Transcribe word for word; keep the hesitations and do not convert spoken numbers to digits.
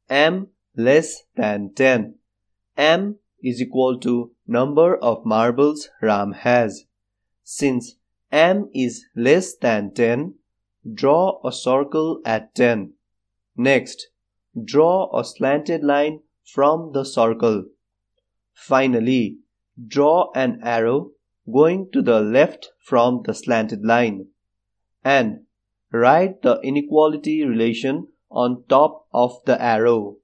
m less than ten. M is equal to number of marbles Ram has. Since m is less than ten, draw a circle at ten. Next, draw a slanted line from the circle. Finally, draw an arrow going to the left from the slanted line, and write the inequality relation on top of the arrow.